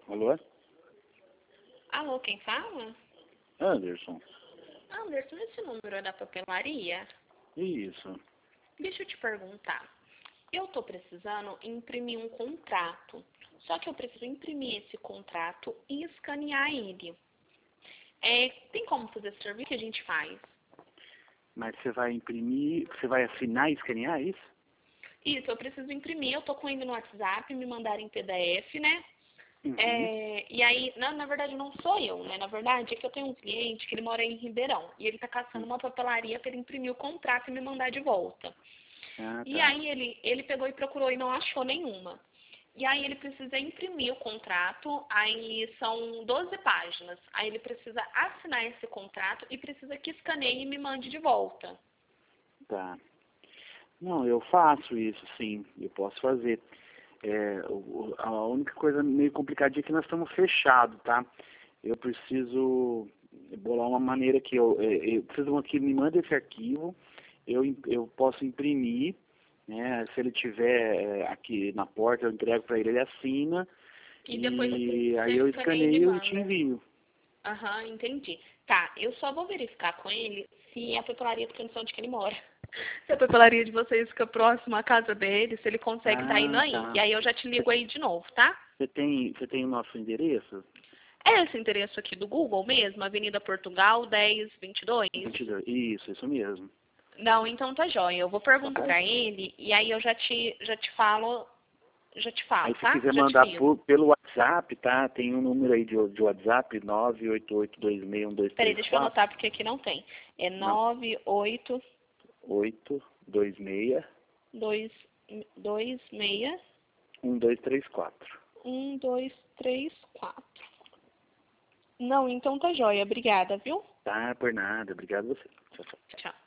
Alô? Alô, quem fala? Anderson. Anderson, esse número é da papelaria? Isso. Deixa eu te perguntar. Eu estou precisando imprimir um contrato. Só que eu preciso imprimir esse contrato e escanear ele. Tem como fazer esse serviço que a gente faz? Mas você vai imprimir, você vai assinar e escanear isso? Isso, eu preciso imprimir. Eu estou com ele no WhatsApp, me mandaram em PDF, né? Uhum. E aí, na verdade não sou eu, né? Na verdade é que eu tenho um cliente que ele mora em Ribeirão. E ele está caçando uma papelaria para ele imprimir o contrato e me mandar de volta. Ah, E tá. aí ele pegou e procurou e não achou nenhuma. E aí ele precisa imprimir o contrato, aí são 12 páginas. Aí ele precisa assinar esse contrato e precisa que escaneie e me mande de volta. Tá. Não, eu faço isso, sim. Eu posso fazer. A única coisa meio complicadinha é que nós estamos fechados, tá? Eu preciso bolar uma maneira que eu preciso que me mande esse arquivo, eu posso imprimir, né? Se ele tiver aqui na porta, eu entrego para ele, ele assina E depois e aí você eu escaneia e me escaneio e te manda. envio. Aham, entendi. Tá, eu só vou verificar com ele se a papelaria tem condição de que ele mora. Se a papelaria de vocês fica próxima à casa dele, se ele consegue estar indo Ah, aí. tá. E aí eu já te ligo aí de novo, tá? Você tem o nosso endereço? É esse endereço aqui do Google mesmo, Avenida Portugal 1022? 22. Isso mesmo. Não, então tá jóia. Eu vou Tá perguntar bom? pra ele e aí eu já te falo, Aí se tá? quiser Já te mandar ligo. pelo WhatsApp, tá? Tem um número aí de WhatsApp, 988261234. Peraí, deixa eu anotar porque aqui não tem. É Não, 826 9826 1234. 1234. Não, então tá jóia. Obrigada, viu? Tá, por nada. Obrigado a você. Tchau, tchau. Tchau.